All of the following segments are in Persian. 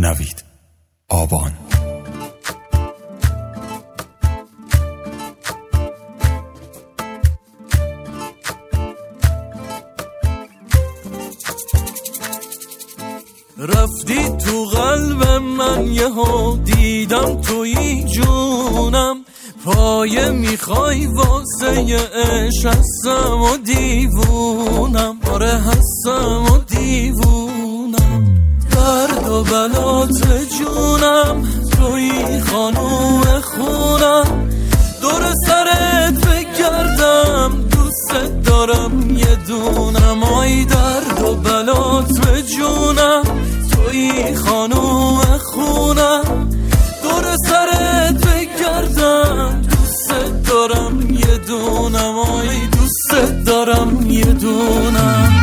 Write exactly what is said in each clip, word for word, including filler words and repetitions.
نوید آبان. رفتی تو قلب من یهو دیدم توی جونم، پایه میخوای واسه عشق هستم و دیوونم، آره هستم و دیوونم. درد و بلات جونم توی خانوم خونم، دور سرت بگردم دوست دارم یه دونم. آی درد و بلات جونم توی خانوم خونم، دور سرت بگردم دوست دارم یه دونم. آی دوست دارم یه دونم.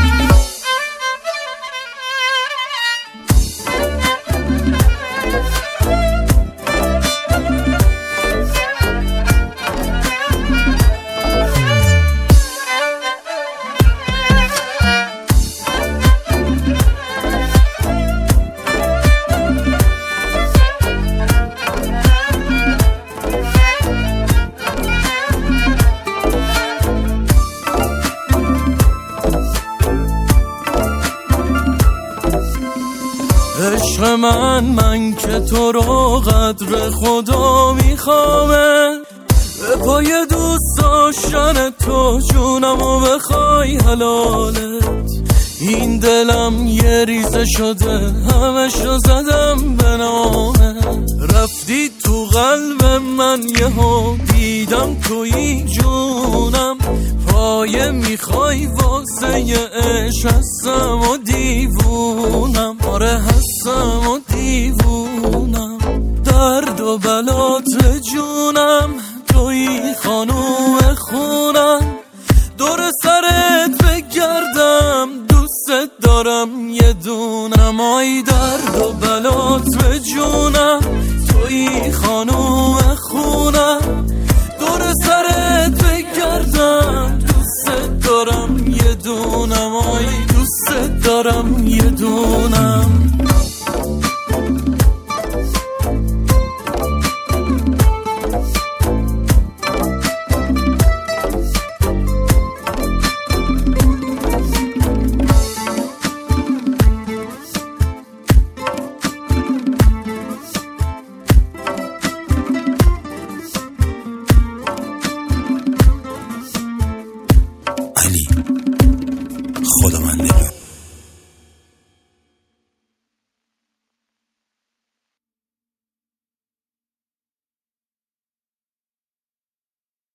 عشق من من که تو رو قدر خدا میخوامه، به پای دوست داشتن تو جونم و بخوای حلالت. این دلم یه ریزه شده همشو زدم به نامه. رفتی تو قلب من یهو دیدم توی جونم، پایه میخوای واسه یه عشق هستم و دیوونم، آره هستم و دیوونم. درد و بلات جونم توی خانوم خونم، دور سرت بگردم دوست دارم یه دونم. آی درد و بلات جونم توی خانوم خونم، دور سرت بگردم دوست دارم یه دونم. آی دوست دارم یه دونم. علی خداوند